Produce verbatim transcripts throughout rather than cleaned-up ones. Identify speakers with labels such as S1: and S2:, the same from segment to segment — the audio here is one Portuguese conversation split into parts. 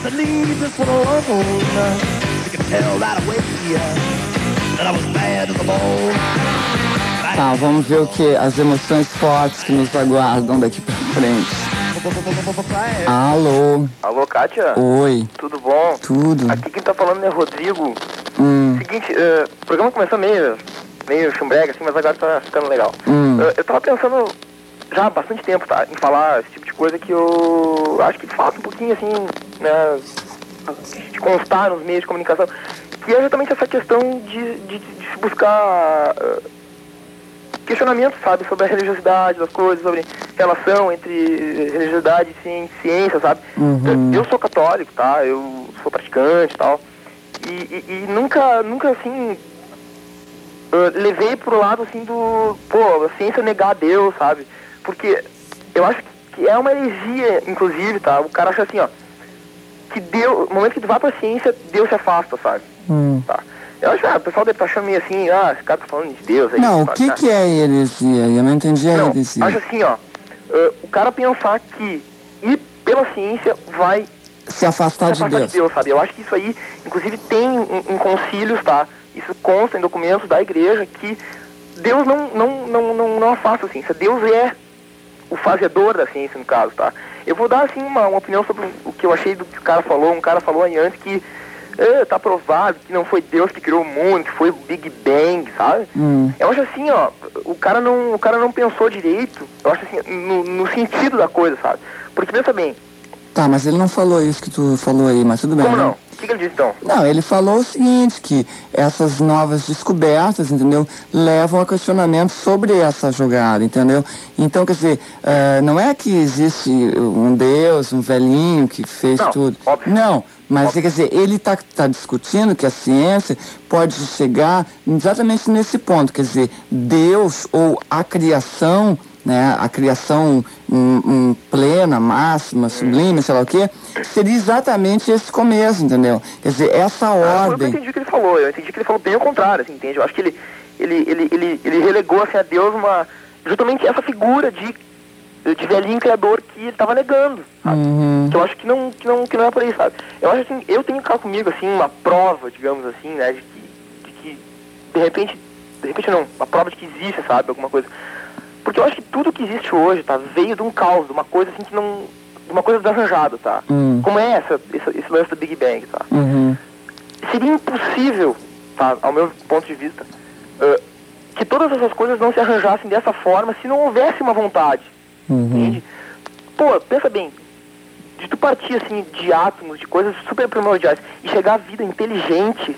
S1: leave this one alone. You can tell right away that I was mad to the bone.
S2: Tá, vamos ver o que? As emoções fortes que nos aguardam daqui pra frente. Alô?
S3: Alô, Kátia?
S2: Oi.
S3: Tudo bom?
S2: Tudo.
S3: Aqui quem tá falando é Rodrigo.
S2: Hum.
S3: Seguinte, uh, o programa começou meio, meio chumbrega, assim, mas agora tá ficando legal.
S2: Hum.
S3: Uh, eu tava pensando já há bastante tempo, tá, em falar esse tipo de coisa que eu acho que falta um pouquinho, assim, né, de constar nos meios de comunicação, que é justamente essa questão de, de, de se buscar uh, questionamentos, sabe, sobre a religiosidade das coisas, sobre relação entre religiosidade e ciência, sabe?
S2: Uhum.
S3: Eu sou católico, tá, eu sou praticante e tal, e, e, e nunca, nunca, assim, uh, levei pro lado, assim, do, pô, a ciência negar a Deus, sabe? Porque eu acho que é uma heresia, inclusive, tá? O cara acha assim, ó, que Deus, no momento que tu vai pra ciência, Deus se afasta, sabe?
S2: Hum.
S3: Tá? Eu acho que ah, o pessoal deve estar achando meio assim, ah, esse cara tá falando de Deus aí.
S2: Não, o
S3: sabe,
S2: que
S3: né?
S2: que é heresia? Eu não entendi a
S3: Não,
S2: heresia.
S3: acho assim, ó, uh, o cara pensar que ir pela ciência vai
S2: Se afastar,
S3: se afastar
S2: de, Deus.
S3: de Deus, sabe? Eu acho que isso aí, inclusive, tem em, em concílios, tá? Isso consta em documentos da igreja que Deus não, não, não, não, não afasta a ciência. Deus é o fazedor da ciência, no caso, tá? Eu vou dar, assim, uma, uma opinião sobre o que eu achei do que o cara falou. Um cara falou aí antes que é, tá provado que não foi Deus que criou o mundo, que foi o Big Bang, sabe?
S2: Hum.
S3: Eu acho assim, ó, o cara não, o cara não pensou direito, eu acho assim, no, no sentido da coisa, sabe? Porque, pensa bem...
S2: Tá, mas ele não falou isso que tu falou aí, mas tudo bem.
S3: Como
S2: né?
S3: não? O que, que ele disse, então?
S2: Não, ele falou o seguinte, que essas novas descobertas, entendeu, levam a questionamento sobre essa jogada, entendeu? Então, quer dizer, uh, não é que existe um Deus, um velhinho que fez
S3: Não,
S2: tudo.
S3: óbvio.
S2: Não, mas
S3: Óbvio.
S2: quer dizer, ele está tá discutindo que a ciência pode chegar exatamente nesse ponto, quer dizer, Deus ou a criação, né, a criação um, um plena, máxima, sublime, sei lá o quê, seria exatamente esse começo, entendeu? Quer dizer, essa
S3: Ah, eu não
S2: ordem...
S3: entendi o que ele falou, eu entendi que ele falou bem o contrário, assim, entende? Eu acho que ele, ele, ele, ele, ele relegou assim, a Deus uma, justamente essa figura de, de velhinho criador que ele estava negando, sabe?
S2: Uhum.
S3: Que eu acho que não, que, não, que não é por aí, sabe? Eu acho assim, eu tenho cá comigo, assim, uma prova, digamos assim, né, de que, de que, de repente, de repente não, uma prova de que existe, sabe, alguma coisa. Porque eu acho que tudo que existe hoje, tá, veio de um caos, de uma coisa assim que não... de uma coisa desarranjada, tá?
S2: Uhum.
S3: Como é essa, esse, esse lance do Big Bang, tá?
S2: Uhum.
S3: Seria impossível, tá, ao meu ponto de vista, uh, que todas essas coisas não se arranjassem dessa forma se não houvesse uma vontade,
S2: Uhum.
S3: entende? Pô, pensa bem, de tu partir, assim, de átomos, de coisas super primordiais, e chegar à vida inteligente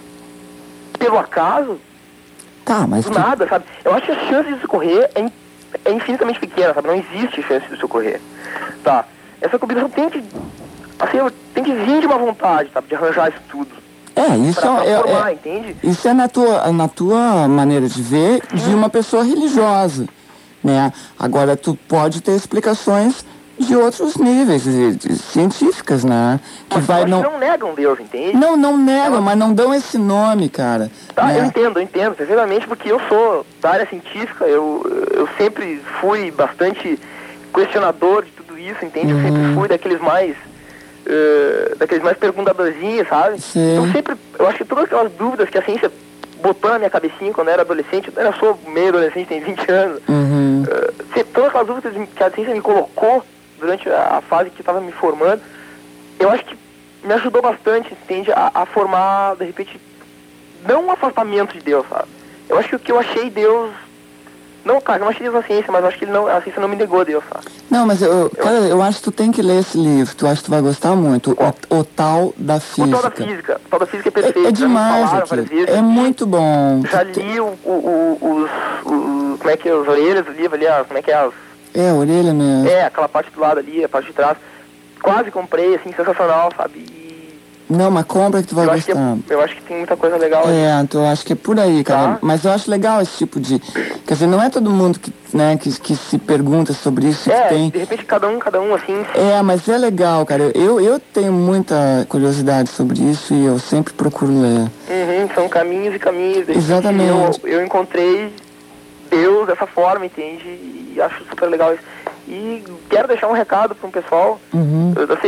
S3: pelo acaso,
S2: Tá, mas...
S3: do
S2: tu-
S3: nada, sabe? Eu acho que a chance disso ocorrer é, in- é infinitamente pequena, sabe? Não existe chance disso ocorrer, tá? Essa combinação tem que, assim, tem que vir de uma vontade, sabe? De arranjar isso tudo.
S2: É, isso
S3: Pra, pra
S2: é,
S3: formar,
S2: é,
S3: entende?
S2: isso é na tua, na tua maneira de ver de uma pessoa religiosa, né? Agora, tu pode ter explicações de outros níveis, de, de científicas, né? Que
S3: Mas
S2: vai
S3: eu acho
S2: não...
S3: que não negam Deus, entende?
S2: Não, não negam,
S3: Ela-
S2: mas não dão esse nome, cara.
S3: Tá,
S2: né?
S3: eu entendo, eu entendo, perfeitamente, porque eu sou da área científica, eu, eu sempre fui bastante questionador de tudo isso, entende? Eu sempre fui daqueles mais, uh, daqueles mais perguntadorzinhos, sabe?
S2: Sim.
S3: Então sempre, eu acho que todas aquelas dúvidas que a ciência botou na minha cabecinha quando eu era adolescente, eu sou meio adolescente, tenho vinte anos,
S2: Uhum.
S3: uh, se- todas aquelas dúvidas que a ciência me colocou durante a, a fase que estava me formando, eu acho que me ajudou bastante, entende? A, a formar, de repente, não um afastamento de Deus, sabe? Eu acho que o que eu achei Deus... Não, cara, eu não achei Deus na ciência, mas eu acho que ele não, a ciência não me negou Deus, sabe?
S2: Não, mas eu, cara, eu acho que tu tem que ler esse livro, tu acha que tu vai gostar muito, o, o Tal da
S3: O
S2: Física.
S3: tal da física, o tal da física é perfeito.
S2: É, é
S3: já me
S2: demais
S3: falaram
S2: aquilo,
S3: várias vezes.
S2: é muito bom.
S3: Já li o, o, o, os, o, como é que é, as orelhas do livro ali, as, como é que é, as,
S2: É, a orelha mesmo.
S3: é, aquela parte do lado ali, a parte de trás. Quase comprei, assim, sensacional, sabe? E
S2: Não, mas compra que tu vai
S3: eu acho, que,
S2: gostar.
S3: eu acho que tem muita coisa legal ali.
S2: É, então eu acho que é por aí, cara.
S3: Tá.
S2: Mas eu acho legal esse tipo de... Quer dizer, não é todo mundo que, né, que, que se pergunta sobre isso,
S3: É,
S2: que tem...
S3: de repente cada um, cada um, assim,
S2: É, mas é legal, cara. Eu, eu tenho muita curiosidade sobre isso e eu sempre procuro ler.
S3: uhum, são caminhos e caminhos. De repente,
S2: Exatamente.
S3: Eu, eu encontrei Deus dessa forma, entende? E acho super legal isso. E quero deixar um recado para um pessoal.
S2: Uhum.
S3: Eu, assim, eu,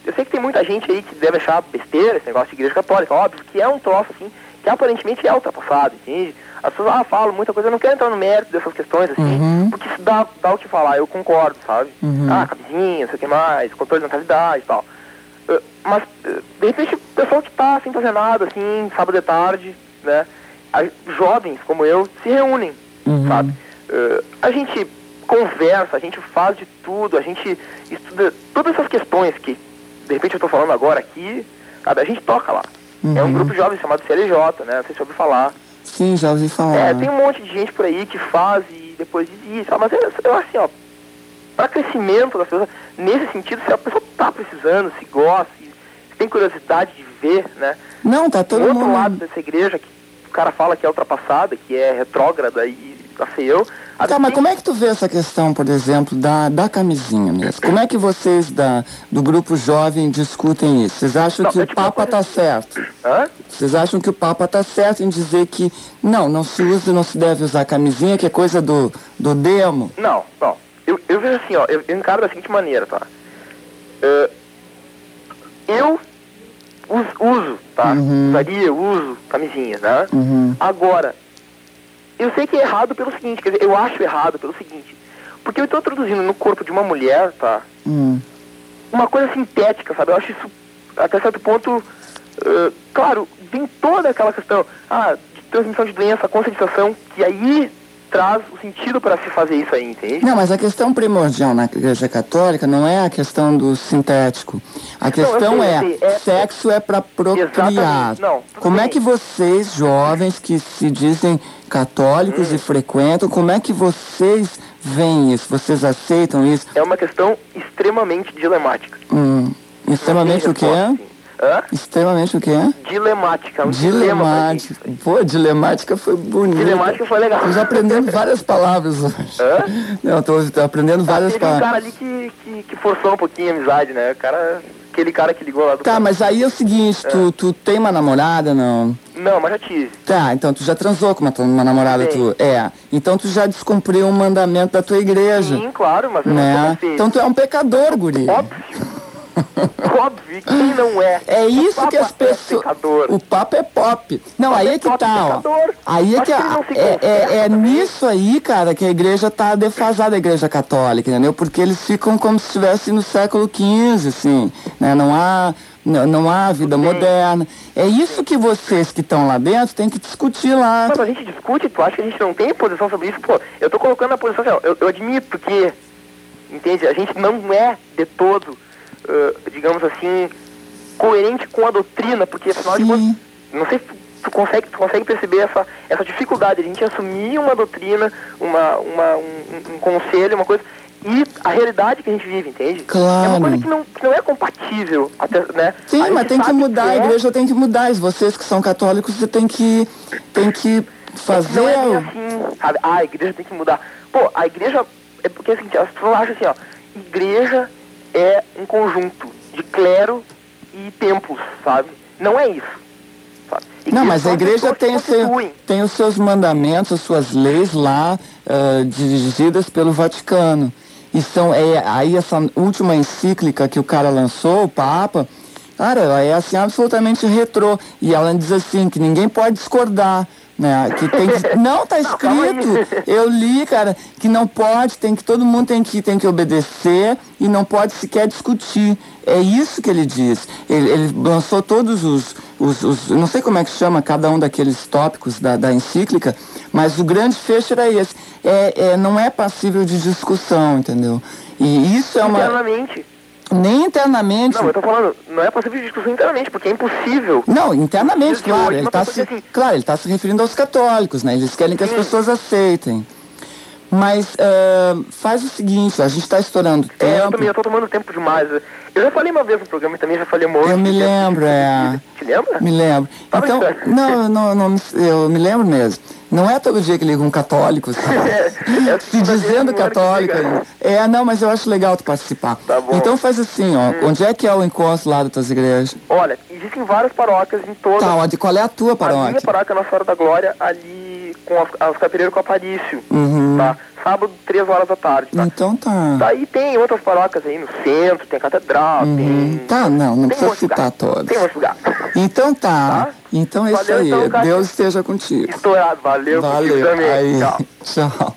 S3: eu sei que tem muita gente aí que deve achar besteira esse negócio de igreja católica, óbvio, que é um troço, assim, que aparentemente é ultrapassado, entende? As pessoas ah, falam muita coisa, eu não quero entrar no mérito dessas questões, assim,
S2: Uhum.
S3: porque isso dá, dá o que falar, eu concordo, sabe?
S2: Uhum.
S3: Ah, camisinha, não sei o que mais, controle de natalidade e tal. Uh, mas, uh, de repente, o pessoal que tá sem fazer nada, assim, sábado de tarde, né? A, jovens como eu se reúnem,
S2: Uhum.
S3: sabe? Uh, a gente conversa, a gente faz de tudo, a gente estuda todas essas questões que, de repente, eu tô falando agora aqui, sabe? A gente toca lá.
S2: Uhum.
S3: É um grupo de jovens chamado C L J, né? Não sei se você ouviu falar.
S2: Sim, já ouvi falar.
S3: É, tem um monte de gente por aí que faz e depois desiste, sabe? Mas eu, eu acho assim, ó, para crescimento das pessoas, nesse sentido, se a pessoa tá precisando, se gosta, se, se tem curiosidade de ver, né?
S2: Não, tá todo
S3: o outro
S2: mundo...
S3: lado dessa igreja, que o cara fala que é ultrapassada, que é retrógrada e lá sei eu...
S2: Tá, mas como é que tu vê essa questão, por exemplo, da, da camisinha mesmo? Como é que vocês da, do grupo jovem discutem isso? Vocês acham
S3: Não,
S2: que
S3: é
S2: o
S3: tipo uma
S2: Papa
S3: coisa-
S2: tá certo?
S3: Hã?
S2: Vocês acham que o Papa tá certo em dizer que não, não se usa, não se deve usar camisinha, que é coisa do, do demo?
S3: Não, não. Eu, eu vejo assim, ó, eu, eu encaro da seguinte maneira, tá? Uh, eu uso, uso, tá?
S2: Uhum.
S3: Usaria, uso camisinha, né?
S2: Uhum.
S3: Agora, eu sei que é errado pelo seguinte, quer dizer, eu acho errado pelo seguinte, porque eu estou introduzindo no corpo de uma mulher, tá?
S2: Hum.
S3: Uma coisa sintética, sabe? Eu acho isso, até certo ponto, uh, claro, vem toda aquela questão, ah, de transmissão de doença, conscientização, que aí traz o sentido para se fazer isso aí, entende?
S2: Não, mas a questão primordial na Igreja Católica não é a questão do sintético. A questão
S3: eu sei,
S2: é,
S3: eu sei, é-
S2: sexo é para procriar.
S3: Exatamente, não, tudo
S2: Como é
S3: bem.
S2: que vocês, jovens que se dizem católicos
S3: Hum.
S2: e frequentam, como é que vocês veem isso? Vocês aceitam isso?
S3: É uma questão extremamente dilemática.
S2: Hum, extremamente
S3: Não
S2: o
S3: tem
S2: quê?
S3: resposta, assim. Hã?
S2: Extremamente o quê?
S3: Dilemática, é um dilema pra gente.
S2: Dilemática. Pô, dilemática foi bonita.
S3: Dilemática foi legal.
S2: Tô já aprendendo várias palavras hoje.
S3: Hã?
S2: Não, tô, tô aprendendo várias
S3: Teve um
S2: palavras.
S3: cara ali que, que, que forçou um pouquinho a amizade, né? O cara, aquele cara que ligou lá do...
S2: Tá, mas aí é o seguinte, tu, tu tem uma namorada, não?
S3: Não, mas já tive.
S2: Tá, então tu já transou com uma, uma namorada
S3: Sim.
S2: tua? É. Então tu já descumpriu um mandamento da tua igreja.
S3: Sim, claro, mas eu não
S2: Né?
S3: sou feio.
S2: Então tu é um pecador, guri.
S3: Óbvio. Óbvio, quem não é?
S2: É isso
S3: O
S2: que as
S3: Papa é
S2: pessoas...
S3: pecador.
S2: O papo é pop. Não,
S3: Papa
S2: aí
S3: é
S2: é que
S3: pop,
S2: tá, ó.
S3: pecador.
S2: Aí é
S3: Acho
S2: que
S3: que ele não se
S2: é, é,
S3: confessa
S2: é
S3: também.
S2: nisso aí, cara, que a igreja tá defasada, a igreja católica, entendeu? Porque eles ficam como se estivessem no século quinze, assim, né? Não há... Não, não há vida
S3: Sim.
S2: moderna. É isso que vocês que estão lá dentro têm que discutir lá.
S3: Mas a gente discute, tu acha que a gente não tem posição sobre isso? Pô, eu tô colocando a posição assim, ó, eu, eu admito que, entende, a gente não é de todo, uh, digamos assim, coerente com a doutrina, porque afinal de
S2: Sim.
S3: contas, não sei se tu, tu consegue, tu consegue perceber essa, essa dificuldade, a gente assumir uma doutrina, uma, uma, um, um conselho, uma coisa, e a realidade que a gente vive, entende?
S2: Claro.
S3: É uma coisa que não, que não é compatível, até, né?
S2: Sim,
S3: A
S2: mas
S3: gente
S2: tem que
S3: sabe
S2: mudar, a
S3: é-
S2: igreja tem que mudar. E vocês que são católicos, você tem que, tem que fazer...
S3: Não é bem
S2: o-
S3: assim, sabe? Ah, a igreja tem que mudar. Pô, a igreja... É porque, assim, as pessoas acham assim, ó... Igreja é um conjunto de clero e templos, sabe? Não é isso, sabe?
S2: Não, mas a
S3: são
S2: igreja
S3: pessoas
S2: tem,
S3: que
S2: o seu,
S3: constituem.
S2: tem os seus mandamentos, as suas leis lá, ah, dirigidas pelo Vaticano. E são, é, aí essa última encíclica que o cara lançou, o Papa, cara, ela é assim absolutamente retrô. E ela diz assim, que ninguém pode discordar, né? Que tem que, não, tá
S3: Não, calma aí.
S2: escrito, eu li, cara, que não pode, tem que, todo mundo tem que, tem que obedecer e não pode sequer discutir. É isso que ele diz. Ele, ele lançou todos os, os, os, não sei como é que chama cada um daqueles tópicos da, da encíclica, mas o grande fecho era esse. É, é, não é passível de discussão, entendeu? E isso é uma...
S3: Internamente.
S2: Nem internamente.
S3: Não, eu tô falando, não é possível discussão internamente, porque é impossível.
S2: Não, internamente,
S3: Dias de
S2: claro.
S3: hoje,
S2: Ele
S3: uma
S2: tá
S3: pessoa
S2: se,
S3: que assim-
S2: claro, ele está se referindo aos católicos, né? Eles querem que as
S3: Sim.
S2: pessoas aceitem. Mas ah, faz o seguinte, a gente está estourando
S3: É, eu
S2: tempo.
S3: também, eu tô tomando tempo demais. Eu já falei uma vez no programa e também já falei uma outra.
S2: Eu me lembro, é.
S3: Te lembra?
S2: Me lembro.
S3: Tá
S2: Então,
S3: brincando?
S2: não, eu não, não, me- eu me lembro mesmo. Não é todo dia que liga um católico, sabe?
S3: É, é
S2: se dizendo
S3: que liga.
S2: católica. É, não, mas eu acho legal tu participar.
S3: Tá bom.
S2: Então faz assim, ó. Onde é que é o encontro lá das tuas igrejas?
S3: Olha, existem várias paróquias em todas.
S2: Tá, onde, qual é a tua
S3: A minha
S2: paróquia?
S3: paróquia Nossa Senhora da Glória, ali com as, as Capireiros com Aparício,
S2: Uhum.
S3: tá? sábado, três horas da tarde, tá?
S2: Então tá.
S3: Daí tem outras paróquias aí no centro, tem a catedral,
S2: Uhum.
S3: tem...
S2: Tá, não, não
S3: tem
S2: precisa
S3: outros
S2: citar
S3: lugares.
S2: todos.
S3: Tem outros lugares.
S2: Então tá.
S3: Tá?
S2: Então é isso
S3: Valeu,
S2: aí.
S3: então, Cássio.
S2: Deus esteja contigo.
S3: Estourado, valeu, contigo
S2: Valeu.
S3: também.
S2: Aí,
S3: Tchau.
S2: tchau.